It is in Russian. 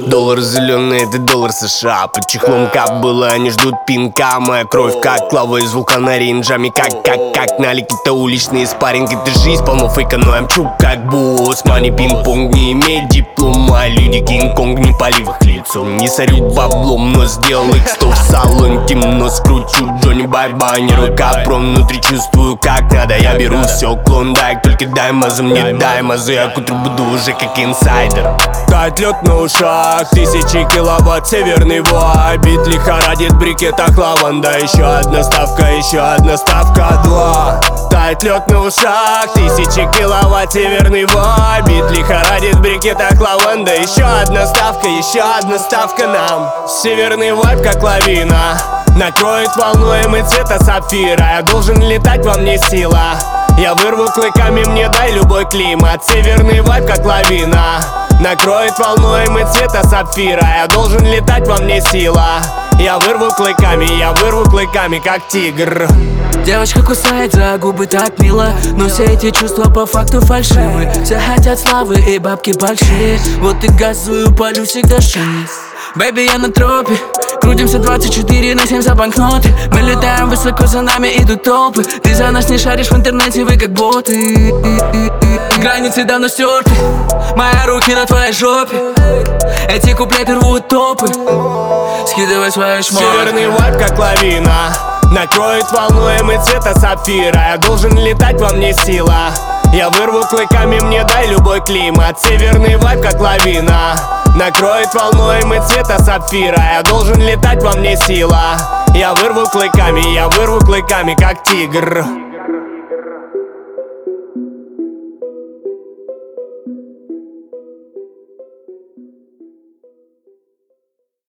Доллар зеленый, это доллар США. Под чехлом кобылы, они ждут пинка. Моя кровь как лава из вулкана рейнджами. Как налики-то уличные спарринг. Это жизнь полно фейка, но я мчу как босс. Мани пинг-понг, не имеет диплома. Люди Кинг-Конг, не пали в их лицом. Не сорю баблом, но сделал их 100 в салоне. Темно скручу Джонни бай-бай. Не рука пром, внутри чувствую как надо. Я беру все, клондайк, только дай мазу, мне дай мазу. Я к утру буду уже как инсайдер. Тает лед на ушах, 1000 киловатт, северный вайб. Бит лихорадит в брикетах лаванда. Еще одна ставка, 2. Тает лед на ушах, 1000 киловатт, северный вайб. Бит лихорадит в брикетах лаванда. Еще одна ставка нам. Северный вайб как лавина, накроет волнуемый цвета сапфира. Я должен летать, во мне сила. Я вырву клыками, мне дай любой климат. Северный вайб как лавина, накроет волнуемый цвета сапфира. Я должен летать, во мне сила. Я вырву клыками, как тигр. Девочка кусает за губы так мило, но все эти чувства по факту фальшивы. Все хотят славы и бабки большие, вот и газую, палю всегда 6. Бэйби, я на тропе, крутимся 24/7 за банкноты. Мы летаем высоко, за нами идут толпы. Ты за нас не шаришь в интернете, вы как боты. Границы давно стерты, мои руки на твоей жопе. Эти куплеты рвут топы, скидывай свои шмотки. Северный вайб как лавина, накроет волнуемый цвета сапфира. Я должен летать, во мне сила. Я вырву клыками, мне дай любой климат. Северный вайб как лавина, накроет волнуемый цвета сапфира. Я должен летать, во мне сила. Я вырву клыками, как тигр.